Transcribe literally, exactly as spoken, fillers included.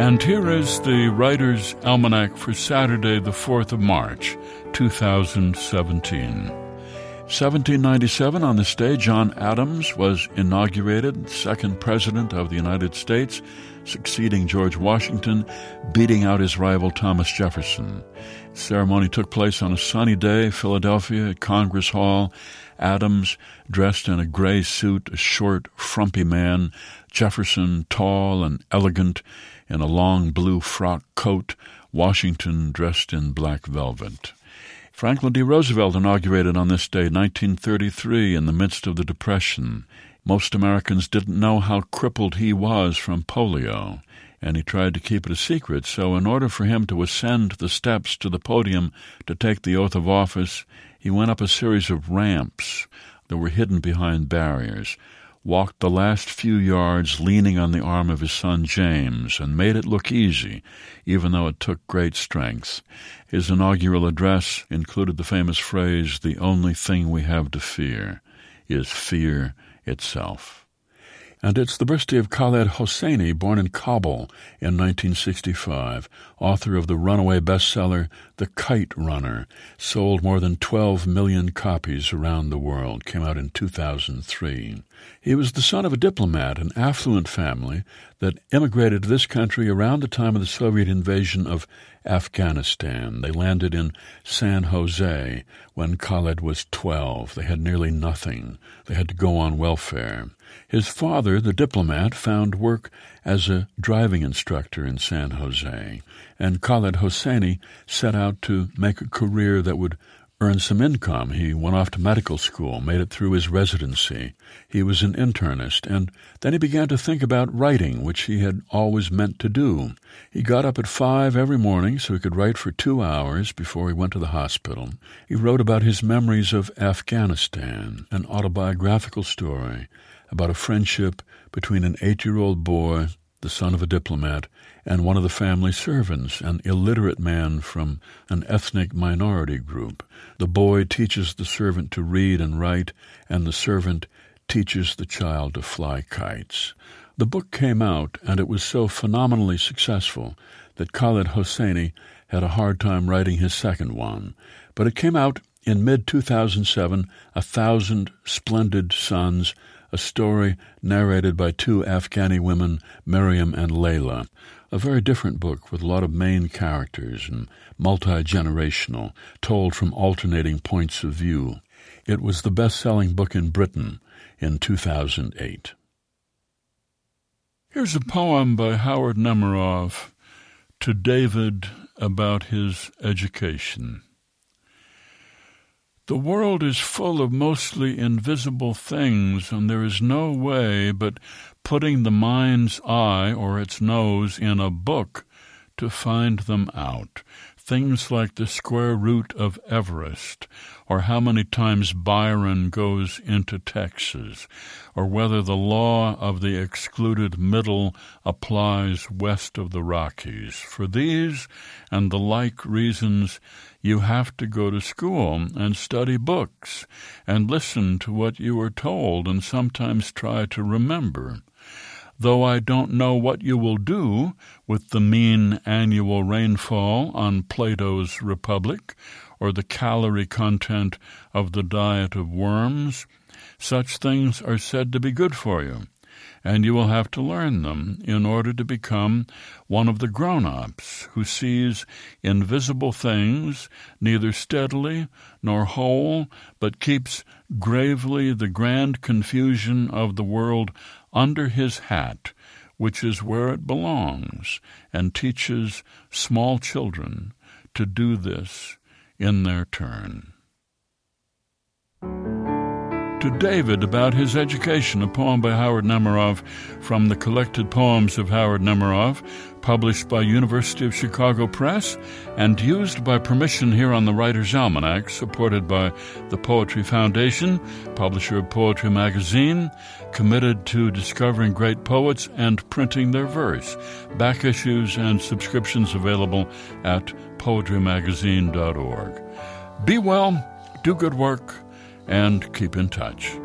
And here is the Writer's Almanac for Saturday, the fourth of March, two thousand seventeen. seventeen ninety-seven, on this day, John Adams was inaugurated, second president of the United States, succeeding George Washington, beating out his rival Thomas Jefferson. The ceremony took place on a sunny day, Philadelphia, at Congress Hall. Adams, dressed in a gray suit, a short, frumpy man. Jefferson, tall and elegant, in a long blue frock coat. Washington, dressed in black velvet. Franklin D. Roosevelt inaugurated on this day, nineteen thirty-three, in the midst of the Depression. Most Americans didn't know how crippled he was from polio, and he tried to keep it a secret. So in order for him to ascend the steps to the podium to take the oath of office, he went up a series of ramps that were hidden behind barriers, walked the last few yards leaning on the arm of his son James, and made it look easy, even though it took great strength. His inaugural address included the famous phrase, "The only thing we have to fear is fear itself." And it's the birthday of Khaled Hosseini, born in Kabul in nineteen sixty-five, author of the runaway bestseller The Kite Runner, sold more than twelve million copies around the world, came out in two thousand three. He was the son of a diplomat, an affluent family that immigrated to this country around the time of the Soviet invasion of Afghanistan. They landed in San Jose when Khaled was twelve. They had nearly nothing. They had to go on welfare. His father, the diplomat, found work as a driving instructor in San Jose, and Khaled Hosseini set out to make a career that would earn some income. He went off to medical school, made it through his residency. He was an internist, and then he began to think about writing, which he had always meant to do. He got up at five every morning so he could write for two hours before he went to the hospital. He wrote about his memories of Afghanistan, an autobiographical story about a friendship between an eight-year-old boy, the son of a diplomat, and one of the family servants, an illiterate man from an ethnic minority group. The boy teaches the servant to read and write, and the servant teaches the child to fly kites. The book came out, and it was so phenomenally successful that Khaled Hosseini had a hard time writing his second one. But it came out in mid two thousand seven, A Thousand Splendid Suns, a story narrated by two Afghani women, Miriam and Layla. A very different book with a lot of main characters and multi-generational, told from alternating points of view. It was the best-selling book in Britain in two thousand eight. Here's a poem by Howard Nemerov to David about his education. The world is full of mostly invisible things, and there is no way but putting the mind's eye or its nose in a book to find them out. Things like the square root of Everest, or how many times Byron goes into Texas, or whether the law of the excluded middle applies west of the Rockies. For these and the like reasons, you have to go to school and study books and listen to what you are told and sometimes try to remember. Though I don't know what you will do with the mean annual rainfall on Plato's Republic or the calorie content of the diet of worms, such things are said to be good for you, and you will have to learn them in order to become one of the grown-ups who sees invisible things neither steadily nor whole, but keeps gravely the grand confusion of the world under his hat, which is where it belongs, and teaches small children to do this in their turn. To David about his education, a poem by Howard Nemerov from the Collected Poems of Howard Nemerov, published by University of Chicago Press and used by permission here on the Writer's Almanac, supported by the Poetry Foundation, publisher of Poetry Magazine, committed to discovering great poets and printing their verse. Back issues and subscriptions available at poetry magazine dot org. Be well, do good work, and keep in touch.